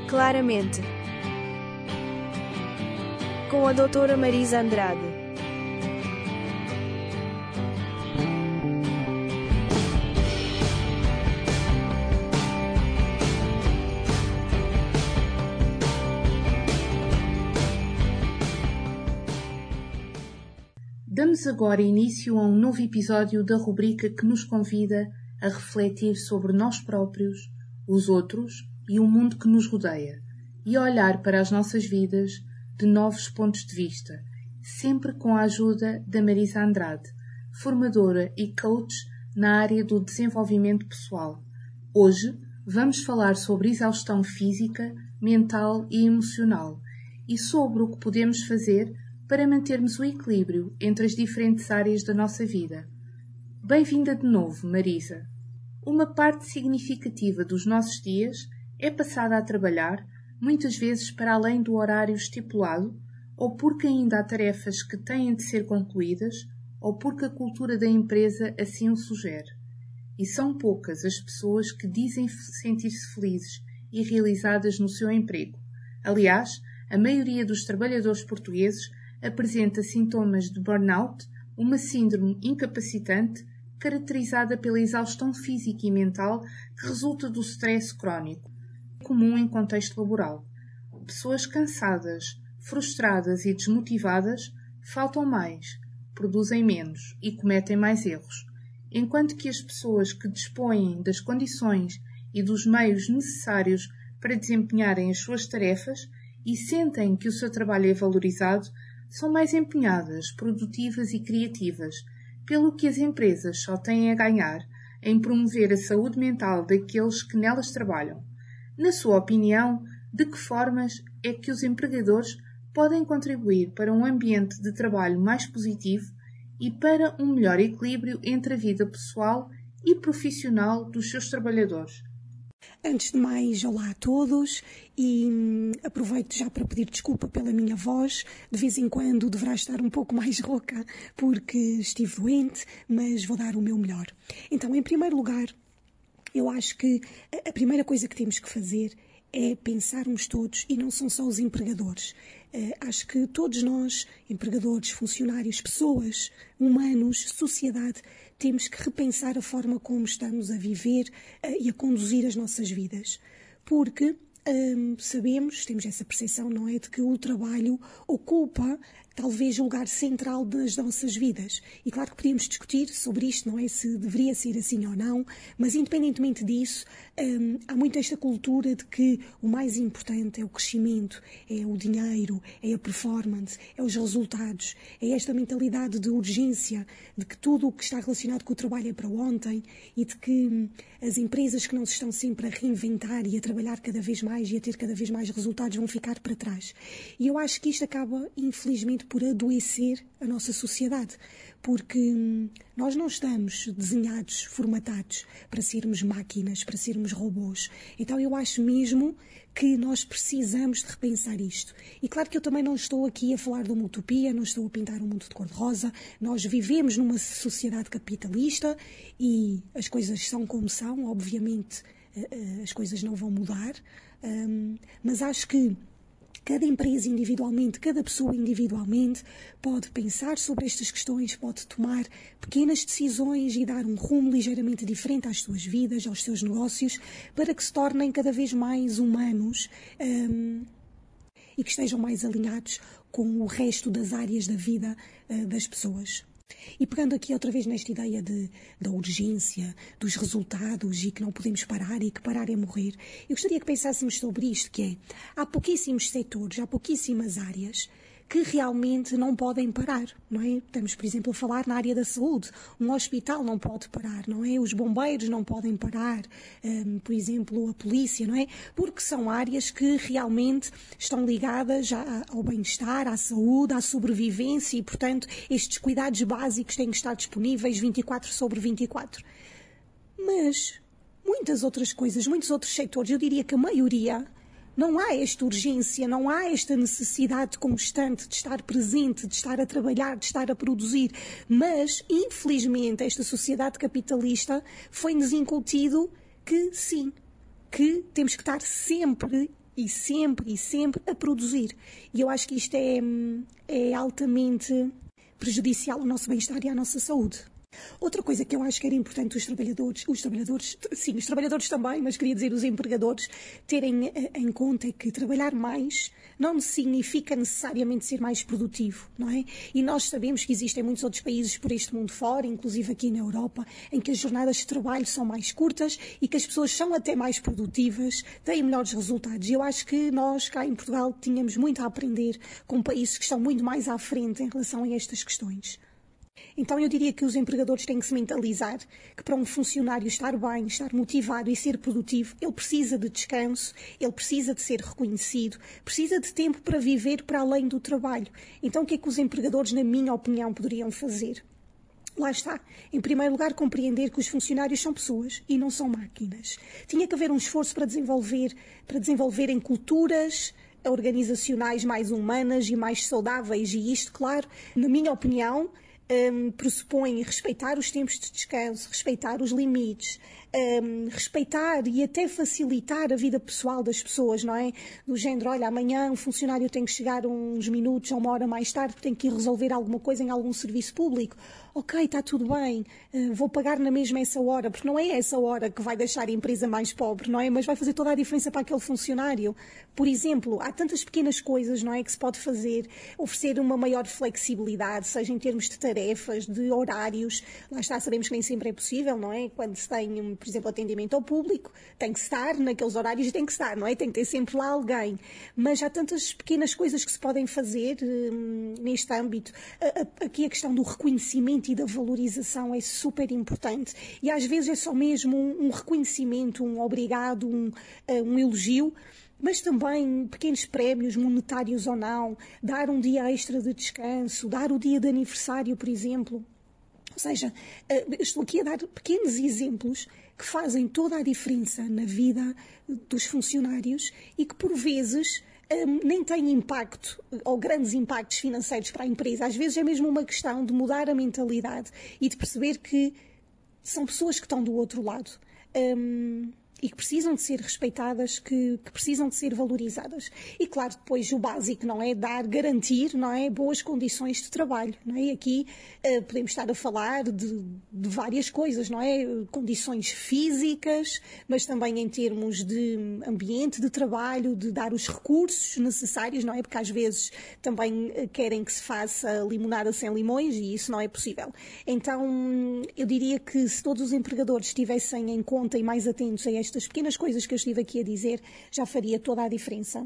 Claramente, com a doutora Marisa Andrade. Damos agora início a um novo episódio da rubrica que nos convida a refletir sobre nós próprios, os outros e o mundo que nos rodeia, e a olhar para as nossas vidas de novos pontos de vista, sempre com a ajuda da Marisa Andrade, formadora e coach na área do desenvolvimento pessoal. Hoje vamos falar sobre exaustão física, mental e emocional e sobre o que podemos fazer para mantermos o equilíbrio entre as diferentes áreas da nossa vida. Bem-vinda de novo, Marisa. Uma parte significativa dos nossos dias é passada a trabalhar, muitas vezes para além do horário estipulado, ou porque ainda há tarefas que têm de ser concluídas, ou porque a cultura da empresa assim o sugere. E são poucas as pessoas que dizem sentir-se felizes e realizadas no seu emprego. Aliás, a maioria dos trabalhadores portugueses apresenta sintomas de burnout, uma síndrome incapacitante caracterizada pela exaustão física e mental que resulta do stress crónico, comum em contexto laboral. Pessoas cansadas, frustradas e desmotivadas faltam mais, produzem menos e cometem mais erros, enquanto que as pessoas que dispõem das condições e dos meios necessários para desempenharem as suas tarefas e sentem que o seu trabalho é valorizado, são mais empenhadas, produtivas e criativas, pelo que as empresas só têm a ganhar em promover a saúde mental daqueles que nelas trabalham. Na sua opinião, de que formas é que os empregadores podem contribuir para um ambiente de trabalho mais positivo e para um melhor equilíbrio entre a vida pessoal e profissional dos seus trabalhadores? Antes de mais, olá a todos e aproveito já para pedir desculpa pela minha voz. De vez em quando deverá estar um pouco mais rouca porque estive doente, mas vou dar o meu melhor. Então, em primeiro lugar, eu acho que a primeira coisa que temos que fazer é pensarmos todos, e não são só os empregadores. Acho que todos nós, empregadores, funcionários, pessoas, humanos, sociedade, temos que repensar a forma como estamos a viver e a conduzir as nossas vidas. Porque sabemos, temos essa percepção, não é, de que o trabalho ocupa talvez o lugar central das nossas vidas. E claro que podíamos discutir sobre isto, não é, se deveria ser assim ou não, mas independentemente disso, há muito esta cultura de que o mais importante é o crescimento, é o dinheiro, é a performance, é os resultados, é esta mentalidade de urgência, de que tudo o que está relacionado com o trabalho é para ontem e de que as empresas que não se estão sempre a reinventar e a trabalhar cada vez mais e a ter cada vez mais resultados vão ficar para trás. E eu acho que isto acaba, infelizmente, por adoecer a nossa sociedade, porque nós não estamos desenhados, formatados para sermos máquinas, para sermos robôs. Então eu acho mesmo que nós precisamos de repensar isto. E claro que eu também não estou aqui a falar de uma utopia, não estou a pintar um mundo de cor-de-rosa. Nós vivemos numa sociedade capitalista e as coisas são como são, obviamente as coisas não vão mudar, mas acho que cada empresa individualmente, cada pessoa individualmente pode pensar sobre estas questões, pode tomar pequenas decisões e dar um rumo ligeiramente diferente às suas vidas, aos seus negócios, para que se tornem cada vez mais humanos e que estejam mais alinhados com o resto das áreas da vida das pessoas. E pegando aqui outra vez nesta ideia da urgência, dos resultados e que não podemos parar e que parar é morrer, eu gostaria que pensássemos sobre isto, que é, há pouquíssimos setores, há pouquíssimas áreas que realmente não podem parar, não é? Estamos, por exemplo, a falar na área da saúde. Um hospital não pode parar, não é? Os bombeiros não podem parar, por exemplo, a polícia, não é? Porque são áreas que realmente estão ligadas ao bem-estar, à saúde, à sobrevivência e, portanto, estes cuidados básicos têm que estar disponíveis 24/24. Mas muitas outras coisas, muitos outros setores, eu diria que a maioria, não há esta urgência, não há esta necessidade constante de estar presente, de estar a trabalhar, de estar a produzir. Mas, infelizmente, esta sociedade capitalista foi-nos incutido que sim, que temos que estar sempre e sempre a produzir. E eu acho que isto é altamente prejudicial ao nosso bem-estar e à nossa saúde. Outra coisa que eu acho que era importante os trabalhadores também, mas queria dizer os empregadores, terem em conta é que trabalhar mais não significa necessariamente ser mais produtivo, não é? E nós sabemos que existem muitos outros países por este mundo fora, inclusive aqui na Europa, em que as jornadas de trabalho são mais curtas e que as pessoas são até mais produtivas, têm melhores resultados. E eu acho que nós, cá em Portugal, tínhamos muito a aprender com países que estão muito mais à frente em relação a estas questões. Então eu diria que os empregadores têm que se mentalizar que para um funcionário estar bem, estar motivado e ser produtivo, ele precisa de descanso, ele precisa de ser reconhecido, precisa de tempo para viver para além do trabalho. Então o que é que os empregadores, na minha opinião, poderiam fazer? Lá está. Em primeiro lugar, compreender que os funcionários são pessoas e não são máquinas. Tinha que haver um esforço para desenvolverem culturas organizacionais mais humanas e mais saudáveis. E isto, claro, na minha opinião, pressupõe respeitar os tempos de descanso, respeitar os limites, respeitar e até facilitar a vida pessoal das pessoas, não é? Do género, olha, amanhã um funcionário tem que chegar uns minutos ou uma hora mais tarde porque tem que ir resolver alguma coisa em algum serviço público. Ok, está tudo bem, vou pagar na mesma essa hora, porque não é essa hora que vai deixar a empresa mais pobre, não é? Mas vai fazer toda a diferença para aquele funcionário. Por exemplo, há tantas pequenas coisas, não é, que se pode fazer, oferecer uma maior flexibilidade, seja em termos de tarefas, de horários. Lá está, sabemos que nem sempre é possível, não é? Quando se tem, por exemplo, atendimento ao público, tem que estar naqueles horários e tem que estar, não é? Tem que ter sempre lá alguém. Mas há tantas pequenas coisas que se podem fazer neste âmbito. Aqui a questão do reconhecimento e da valorização é super importante. E às vezes é só mesmo um reconhecimento, um obrigado, um elogio, mas também pequenos prémios, monetários ou não, dar um dia extra de descanso, dar o dia de aniversário, por exemplo. Ou seja, estou aqui a dar pequenos exemplos que fazem toda a diferença na vida dos funcionários e que, por vezes, nem têm impacto ou grandes impactos financeiros para a empresa. Às vezes é mesmo uma questão de mudar a mentalidade e de perceber que são pessoas que estão do outro lado. E que precisam de ser respeitadas, que precisam de ser valorizadas. E claro, depois o básico, não é? Garantir, não é? Boas condições de trabalho, não é? E aqui podemos estar a falar de várias coisas, não é? Condições físicas, mas também em termos de ambiente de trabalho, de dar os recursos necessários, não é? Porque às vezes também querem que se faça limonada sem limões e isso não é possível. Então, eu diria que se todos os empregadores estivessem em conta e mais atentos a estas pequenas coisas que eu estive aqui a dizer, já faria toda a diferença.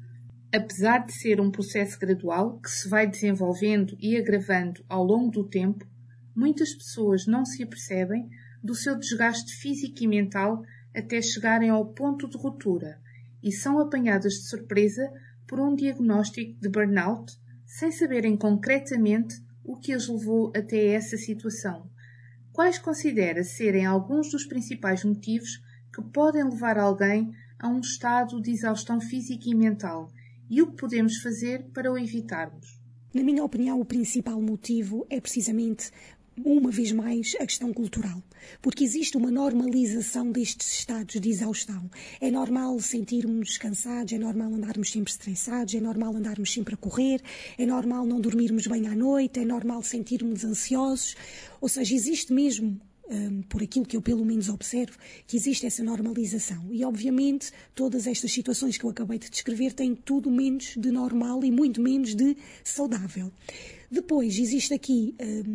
Apesar de ser um processo gradual que se vai desenvolvendo e agravando ao longo do tempo, muitas pessoas não se apercebem do seu desgaste físico e mental até chegarem ao ponto de ruptura e são apanhadas de surpresa por um diagnóstico de burnout sem saberem concretamente o que as levou até essa situação. Quais considera serem alguns dos principais motivos que podem levar alguém a um estado de exaustão física e mental e o que podemos fazer para o evitarmos? Na minha opinião, o principal motivo é precisamente, uma vez mais, a questão cultural. Porque existe uma normalização destes estados de exaustão. É normal sentirmos cansados, é normal andarmos sempre estressados, é normal andarmos sempre a correr, é normal não dormirmos bem à noite, é normal sentirmos ansiosos. Ou seja, existe mesmo, por aquilo que eu pelo menos observo, que existe essa normalização. E, obviamente, todas estas situações que eu acabei de descrever têm tudo menos de normal e muito menos de saudável. Depois, existe aqui,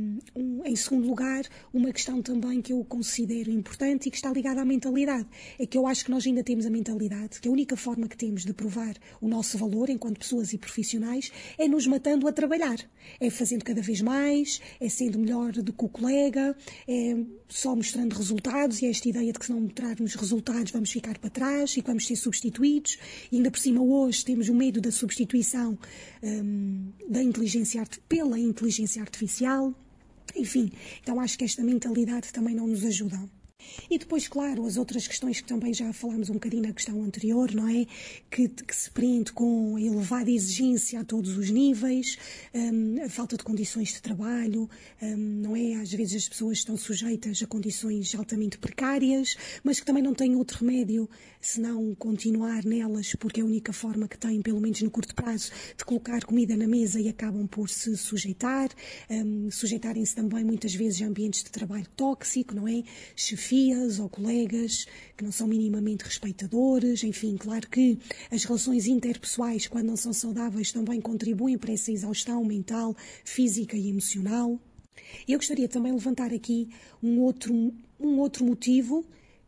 em segundo lugar, uma questão também que eu considero importante e que está ligada à mentalidade. É que eu acho que nós ainda temos a mentalidade, que a única forma que temos de provar o nosso valor enquanto pessoas e profissionais é nos matando a trabalhar. É fazendo cada vez mais, é sendo melhor do que o colega, é só mostrando resultados e esta ideia de que se não mostrarmos resultados vamos ficar para trás e que vamos ser substituídos. E ainda por cima hoje temos o medo da substituição pela inteligência artificial. Enfim, então acho que esta mentalidade também não nos ajuda. E depois, claro, as outras questões que também já falámos um bocadinho na questão anterior, não é? Que se prende com a elevada exigência a todos os níveis, a falta de condições de trabalho, não é? Às vezes as pessoas estão sujeitas a condições altamente precárias, mas que também não têm outro remédio senão continuar nelas, porque é a única forma que têm, pelo menos no curto prazo, de colocar comida na mesa e acabam por se sujeitar, sujeitarem-se também muitas vezes a ambientes de trabalho tóxico, não é? Chefias ou colegas que não são minimamente respeitadores, enfim, claro que as relações interpessoais, quando não são saudáveis, também contribuem para essa exaustão mental, física e emocional. Eu gostaria também de levantar aqui um outro motivo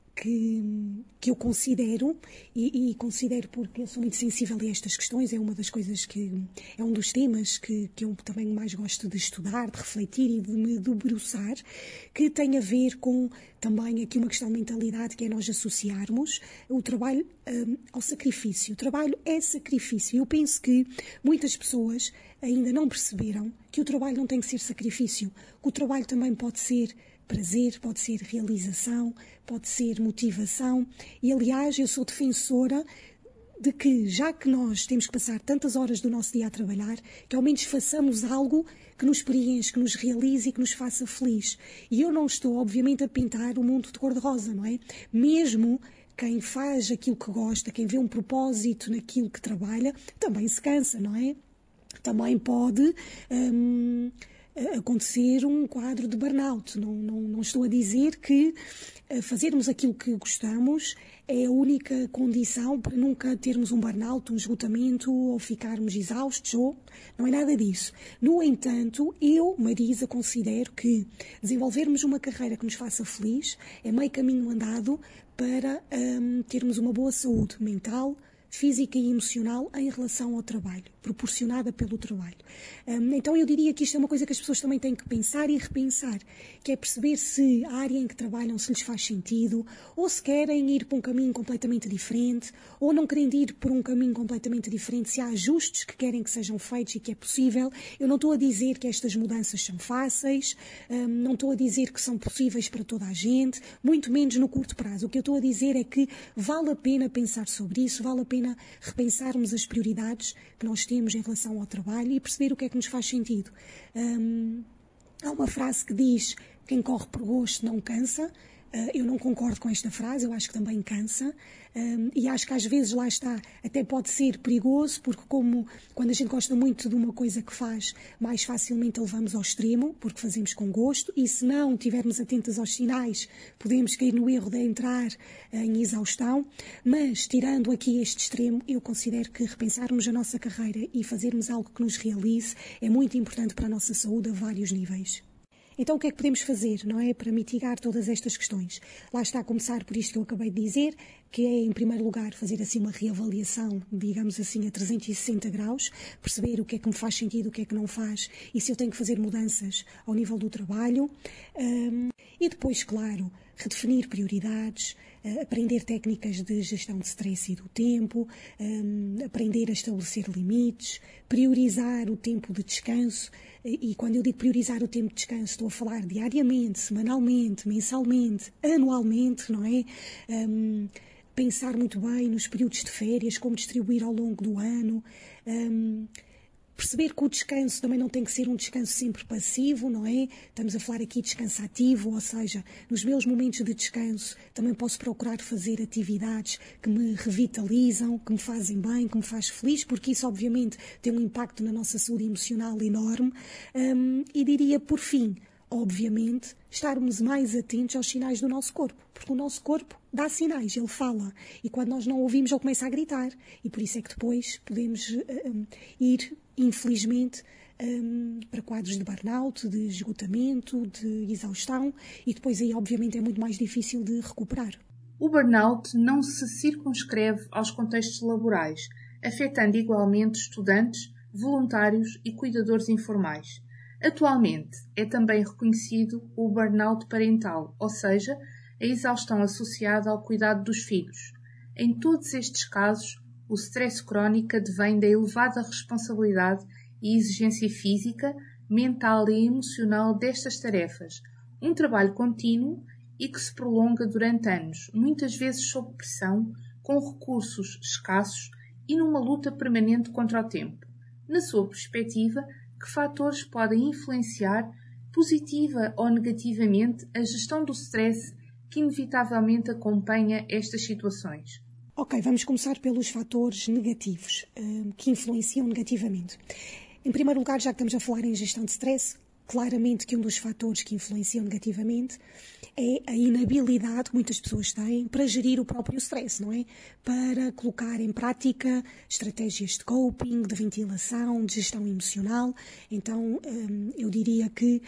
que eu considero, e considero porque eu sou muito sensível a estas questões, é uma das coisas é um dos temas que eu também mais gosto de estudar, de refletir e de me debruçar, que tem a ver com também aqui uma questão de mentalidade, que é nós associarmos o trabalho ao sacrifício. O trabalho é sacrifício. Eu penso que muitas pessoas ainda não perceberam que o trabalho não tem que ser sacrifício, que o trabalho também pode ser prazer, pode ser realização, pode ser motivação. E, aliás, eu sou defensora de que, já que nós temos que passar tantas horas do nosso dia a trabalhar, que ao menos façamos algo que nos preencha, que nos realize e que nos faça feliz. E eu não estou, obviamente, a pintar o mundo de cor-de-rosa, não é? Mesmo quem faz aquilo que gosta, quem vê um propósito naquilo que trabalha, também se cansa, não é? Também pode acontecer um quadro de burnout. Não estou a dizer que fazermos aquilo que gostamos é a única condição para nunca termos um burnout, um esgotamento ou ficarmos exaustos, não é nada disso. No entanto, eu, Marisa, considero que desenvolvermos uma carreira que nos faça feliz é meio caminho andado para termos uma boa saúde mental, física e emocional em relação ao trabalho, proporcionada pelo trabalho. Então eu diria que isto é uma coisa que as pessoas também têm que pensar e repensar, que é perceber se a área em que trabalham se lhes faz sentido, ou se querem ir para um caminho completamente diferente, ou não querendo ir por um caminho completamente diferente, se há ajustes que querem que sejam feitos e que é possível. Eu não estou a dizer que estas mudanças são fáceis, não estou a dizer que são possíveis para toda a gente, muito menos no curto prazo. O que eu estou a dizer é que vale a pena pensar sobre isso, vale a pena repensarmos as prioridades que nós temos em relação ao trabalho e perceber o que é que nos faz sentido. Há uma frase que diz: quem corre por gosto não cansa. Eu não concordo com esta frase, eu acho que também cansa, e acho que às vezes, lá está, até pode ser perigoso, porque quando a gente gosta muito de uma coisa que faz, mais facilmente a levamos ao extremo, porque fazemos com gosto, e se não estivermos atentos aos sinais, podemos cair no erro de entrar em exaustão. Mas, tirando aqui este extremo, eu considero que repensarmos a nossa carreira e fazermos algo que nos realize é muito importante para a nossa saúde a vários níveis. Então o que é que podemos fazer, não é, para mitigar todas estas questões? Lá está, a começar por isto que eu acabei de dizer, que é, em primeiro lugar, fazer assim uma reavaliação, digamos assim, a 360 graus, perceber o que é que me faz sentido, o que é que não faz, e se eu tenho que fazer mudanças ao nível do trabalho. E depois, claro, redefinir prioridades, aprender técnicas de gestão de stress e do tempo, aprender a estabelecer limites, priorizar o tempo de descanso. E quando eu digo priorizar o tempo de descanso, estou a falar diariamente, semanalmente, mensalmente, anualmente, não é? Pensar muito bem nos períodos de férias, como distribuir ao longo do ano. Perceber que o descanso também não tem que ser um descanso sempre passivo, não é? Estamos a falar aqui de descanso ativo, ou seja, nos meus momentos de descanso também posso procurar fazer atividades que me revitalizam, que me fazem bem, que me faz feliz, porque isso obviamente tem um impacto na nossa saúde emocional enorme. E diria, por fim, obviamente, estarmos mais atentos aos sinais do nosso corpo, porque o nosso corpo dá sinais, ele fala, e quando nós não ouvimos ele começa a gritar, e por isso é que depois podemos ir, infelizmente, para quadros de burnout, de esgotamento, de exaustão, e depois aí obviamente é muito mais difícil de recuperar. O burnout não se circunscreve aos contextos laborais, afetando igualmente estudantes, voluntários e cuidadores informais. Atualmente, é também reconhecido o burnout parental, ou seja, a exaustão associada ao cuidado dos filhos. Em todos estes casos, o stress crónico advém da elevada responsabilidade e exigência física, mental e emocional destas tarefas, um trabalho contínuo e que se prolonga durante anos, muitas vezes sob pressão, com recursos escassos e numa luta permanente contra o tempo. Na sua perspectiva, que fatores podem influenciar positiva ou negativamente a gestão do stress que inevitavelmente acompanha estas situações? Ok, vamos começar pelos fatores negativos, que influenciam negativamente. Em primeiro lugar, já que estamos a falar em gestão de stress, claramente que um dos fatores que influenciam negativamente é a inabilidade que muitas pessoas têm para gerir o próprio stress, não é? Para colocar em prática estratégias de coping, de ventilação, de gestão emocional. Então, eu diria que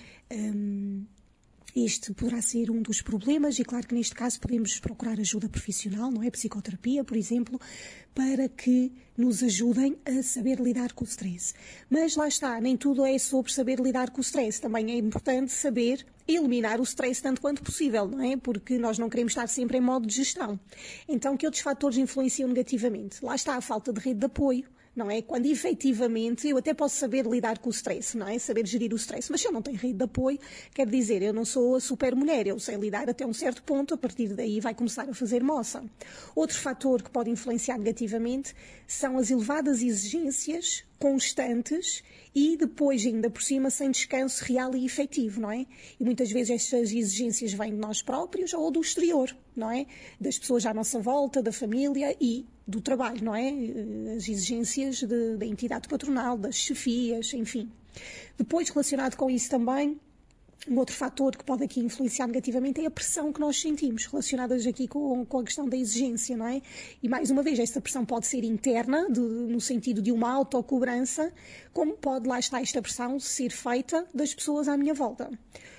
este poderá ser um dos problemas e claro que neste caso podemos procurar ajuda profissional, não é? Psicoterapia, por exemplo, para que nos ajudem a saber lidar com o stress. Mas lá está, nem tudo é sobre saber lidar com o stress. Também é importante saber eliminar o stress tanto quanto possível, não é? Porque nós não queremos estar sempre em modo de gestão. Então, que outros fatores influenciam negativamente? Lá está a falta de rede de apoio. Não é? Quando efetivamente eu até posso saber lidar com o stress, não é? Saber gerir o stress, mas se eu não tenho rede de apoio, quer dizer, eu não sou a super mulher, eu sei lidar até um certo ponto, a partir daí vai começar a fazer moça. Outro fator que pode influenciar negativamente são as elevadas exigências constantes e depois ainda por cima sem descanso real e efetivo, não é? E muitas vezes estas exigências vêm de nós próprios ou do exterior, não é? Das pessoas à nossa volta, da família e do trabalho, não é? As exigências da entidade patronal, das chefias, enfim. Depois, relacionado com isso também, um outro fator que pode aqui influenciar negativamente é a pressão que nós sentimos, relacionadas aqui com a questão da exigência, não é? E mais uma vez, esta pressão pode ser interna, no sentido de uma autocobrança, como pode, lá está, esta pressão ser feita das pessoas à minha volta.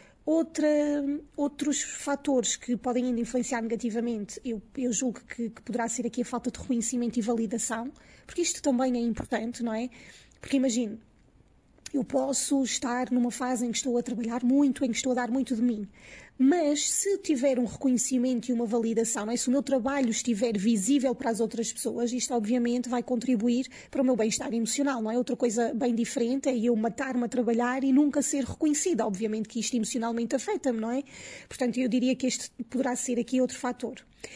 Outros fatores que podem ainda influenciar negativamente, eu julgo que poderá ser aqui a falta de reconhecimento e validação, porque isto também é importante, não é? Porque imagine, eu posso estar numa fase em que estou a trabalhar muito, em que estou a dar muito de mim. Mas se tiver um reconhecimento e uma validação, não é? Se o meu trabalho estiver visível para as outras pessoas, isto obviamente vai contribuir para o meu bem-estar emocional, não é? Outra coisa bem diferente é eu matar-me a trabalhar e nunca ser reconhecida. Obviamente que isto emocionalmente afeta-me, não é? Portanto, eu diria que este poderá ser aqui outro fator.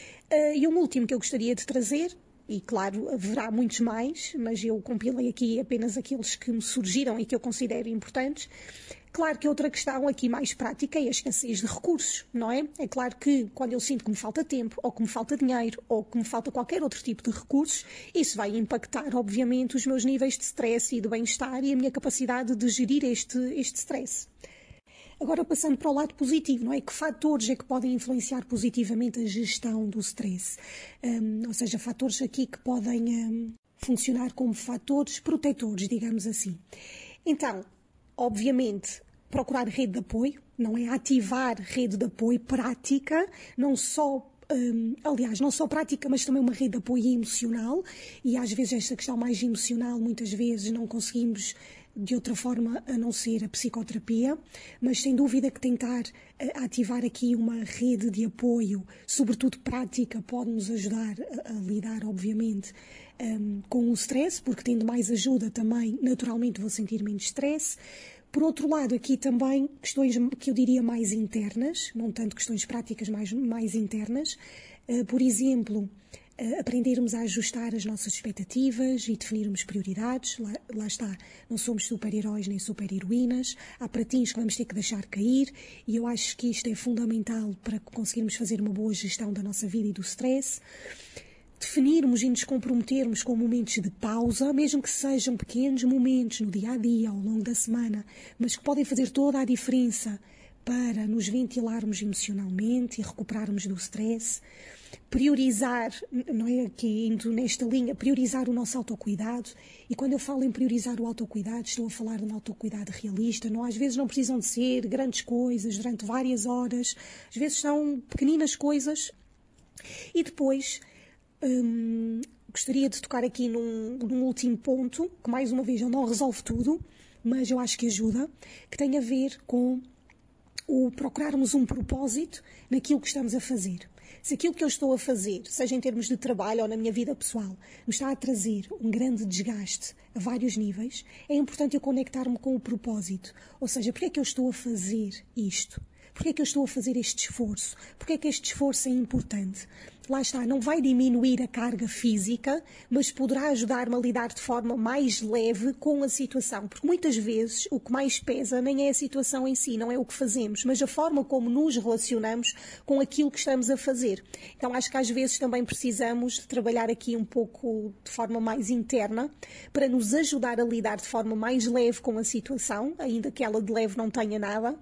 E um último que eu gostaria de trazer, e claro, haverá muitos mais, mas eu compilei aqui apenas aqueles que me surgiram e que eu considero importantes. Claro que outra questão aqui mais prática é a escassez de recursos, não é? É claro que quando eu sinto que me falta tempo, ou que me falta dinheiro, ou que me falta qualquer outro tipo de recursos, isso vai impactar, obviamente, os meus níveis de stress e de bem-estar e a minha capacidade de gerir este stress. Agora, passando para o lado positivo, não é? Que fatores é que podem influenciar positivamente a gestão do stress? Ou seja, fatores aqui que podem funcionar como fatores protetores, digamos assim. Então, obviamente, procurar rede de apoio, não é? Ativar rede de apoio prática, não só prática, mas também uma rede de apoio emocional, e às vezes esta questão mais emocional, muitas vezes não conseguimos de outra forma a não ser a psicoterapia, mas sem dúvida que tentar ativar aqui uma rede de apoio, sobretudo prática, pode nos ajudar a lidar, obviamente, com o stress, porque tendo mais ajuda também, naturalmente vou sentir menos stress. Por outro lado, aqui também questões que eu diria mais internas, não tanto questões práticas, mais internas. Por exemplo, aprendermos a ajustar as nossas expectativas e definirmos prioridades. Lá está, não somos super-heróis nem super-heroínas. Há pratinhos que vamos ter que deixar cair e eu acho que isto é fundamental para conseguirmos fazer uma boa gestão da nossa vida e do stress. Definirmos e nos comprometermos com momentos de pausa, mesmo que sejam pequenos momentos no dia-a-dia, ao longo da semana, mas que podem fazer toda a diferença para nos ventilarmos emocionalmente e recuperarmos do stress. Priorizar, não é aqui indo nesta linha, priorizar o nosso autocuidado. E quando eu falo em priorizar o autocuidado, estou a falar de um autocuidado realista. Não, às vezes não precisam de ser grandes coisas durante várias horas. Às vezes são pequeninas coisas. E depois gostaria de tocar aqui num último ponto, que mais uma vez ele não resolve tudo, mas eu acho que ajuda, que tem a ver com o procurarmos um propósito naquilo que estamos a fazer. Se aquilo que eu estou a fazer, seja em termos de trabalho ou na minha vida pessoal, me está a trazer um grande desgaste a vários níveis, é importante eu conectar-me com o propósito. Ou seja, porque é que eu estou a fazer isto? Porquê é que eu estou a fazer este esforço? Porquê é que este esforço é importante? Lá está, não vai diminuir a carga física, mas poderá ajudar-me a lidar de forma mais leve com a situação. Porque muitas vezes o que mais pesa nem é a situação em si, não é o que fazemos, mas a forma como nos relacionamos com aquilo que estamos a fazer. Então acho que às vezes também precisamos de trabalhar aqui um pouco de forma mais interna para nos ajudar a lidar de forma mais leve com a situação, ainda que ela de leve não tenha nada.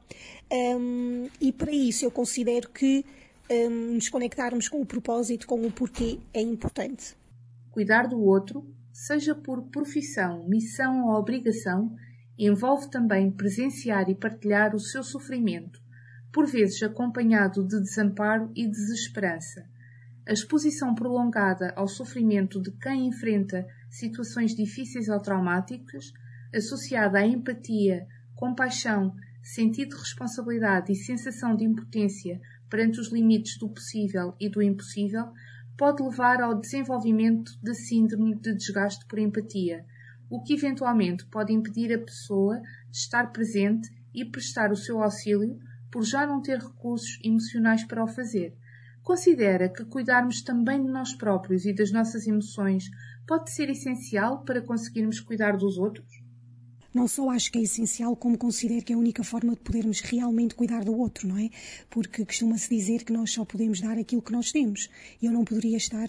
E para isso eu considero que nos conectarmos com o propósito, com o porquê, é importante. Cuidar do outro, seja por profissão, missão ou obrigação, envolve também presenciar e partilhar o seu sofrimento, por vezes acompanhado de desamparo e desesperança. A exposição prolongada ao sofrimento de quem enfrenta situações difíceis ou traumáticas, associada à empatia, compaixão, sentido de responsabilidade e sensação de impotência perante os limites do possível e do impossível, pode levar ao desenvolvimento de síndrome de desgaste por empatia, o que eventualmente pode impedir a pessoa de estar presente e prestar o seu auxílio por já não ter recursos emocionais para o fazer. Considera que cuidarmos também de nós próprios e das nossas emoções pode ser essencial para conseguirmos cuidar dos outros? Não só acho que é essencial, como considero que é a única forma de podermos realmente cuidar do outro, não é? Porque costuma-se dizer que nós só podemos dar aquilo que nós temos. E eu não poderia estar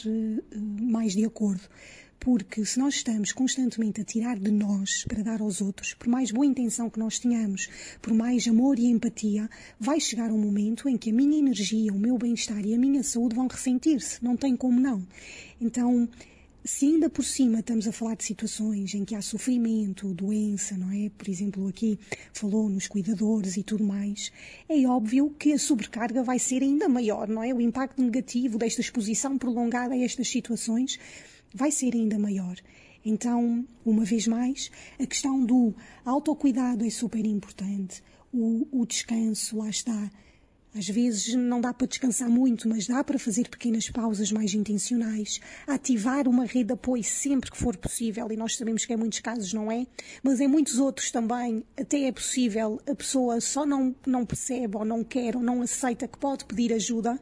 mais de acordo. Porque se nós estamos constantemente a tirar de nós para dar aos outros, por mais boa intenção que nós tenhamos, por mais amor e empatia, vai chegar um momento em que a minha energia, o meu bem-estar e a minha saúde vão ressentir-se. Não tem como não. Então, se ainda por cima estamos a falar de situações em que há sofrimento, doença, não é? Por exemplo, aqui falou nos cuidadores e tudo mais, é óbvio que a sobrecarga vai ser ainda maior, não é? O impacto negativo desta exposição prolongada a estas situações vai ser ainda maior. Então, uma vez mais, a questão do autocuidado é super importante. O descanso, lá está. Às vezes não dá para descansar muito, mas dá para fazer pequenas pausas mais intencionais, ativar uma rede de apoio sempre que for possível, e nós sabemos que em muitos casos não é, mas em muitos outros também até é possível, a pessoa só não percebe ou não quer ou não aceita que pode pedir ajuda.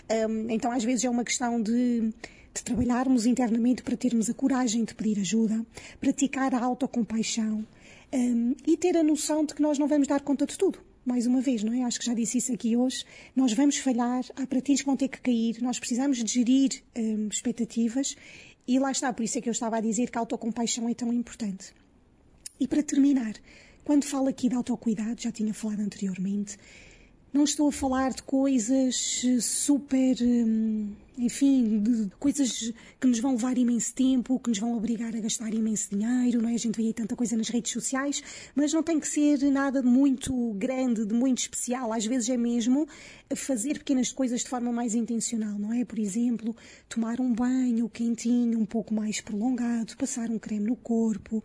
Então às vezes é uma questão de trabalharmos internamente para termos a coragem de pedir ajuda, praticar a autocompaixão e ter a noção de que nós não vamos dar conta de tudo. Mais uma vez, não é? Acho que já disse isso aqui hoje. Nós vamos falhar, há pratinhos que vão ter que cair, nós precisamos de gerir expectativas e lá está, por isso é que eu estava a dizer que a autocompaixão é tão importante. E para terminar, quando falo aqui de autocuidado, já tinha falado anteriormente, não estou a falar de coisas super, enfim, de coisas que nos vão levar imenso tempo, que nos vão obrigar a gastar imenso dinheiro, não é? A gente vê aí tanta coisa nas redes sociais, mas não tem que ser nada de muito grande, de muito especial. Às vezes é mesmo fazer pequenas coisas de forma mais intencional, não é? Por exemplo, tomar um banho quentinho, um pouco mais prolongado, passar um creme no corpo,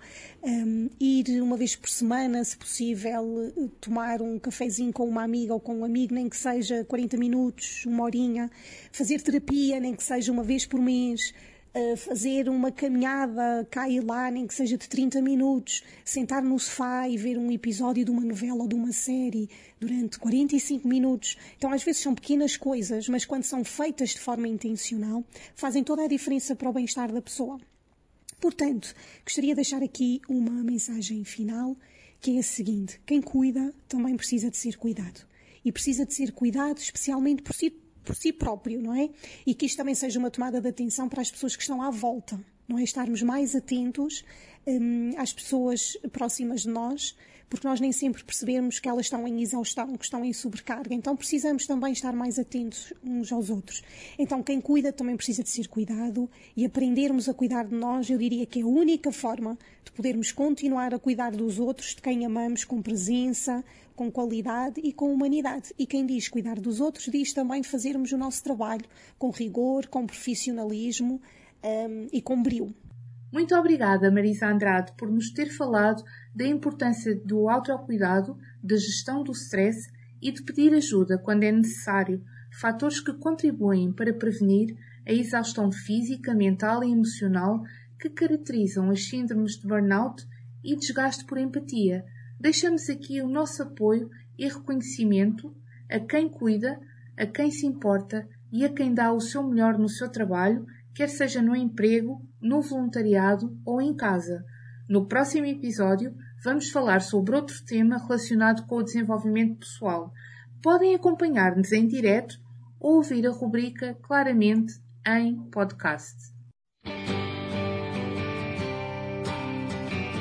ir uma vez por semana, se possível, tomar um cafezinho com uma amiga ou com um amigo, nem que seja 40 minutos, uma horinha, fazer terapia, nem que seja uma vez por mês, fazer uma caminhada cá e lá, nem que seja de 30 minutos, sentar no sofá e ver um episódio de uma novela ou de uma série durante 45 minutos. Então às vezes são pequenas coisas, mas quando são feitas de forma intencional, fazem toda a diferença para o bem-estar da pessoa. Portanto, gostaria de deixar aqui uma mensagem final, que é a seguinte: quem cuida também precisa de ser cuidado. E precisa de ser cuidado especialmente por si próprio, não é? E que isto também seja uma tomada de atenção para as pessoas que estão à volta, não é? Estarmos mais atentos às pessoas próximas de nós, porque nós nem sempre percebemos que elas estão em exaustão, que estão em sobrecarga. Então precisamos também estar mais atentos uns aos outros. Então quem cuida também precisa de ser cuidado e aprendermos a cuidar de nós, eu diria que é a única forma de podermos continuar a cuidar dos outros, de quem amamos, com presença, com qualidade e com humanidade. E quem diz cuidar dos outros, diz também fazermos o nosso trabalho com rigor, com profissionalismo e com brio. Muito obrigada, Marisa Andrade, por nos ter falado da importância do autocuidado, da gestão do stress e de pedir ajuda quando é necessário, fatores que contribuem para prevenir a exaustão física, mental e emocional que caracterizam as síndromes de burnout e desgaste por empatia. Deixamos aqui o nosso apoio e reconhecimento a quem cuida, a quem se importa e a quem dá o seu melhor no seu trabalho, quer seja no emprego, no voluntariado ou em casa. No próximo episódio, vamos falar sobre outro tema relacionado com o desenvolvimento pessoal. Podem acompanhar-nos em direto ou ouvir a rubrica Claramente em podcast.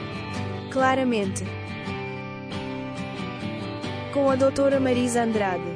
Claramente, com a doutora Marisa Andrade.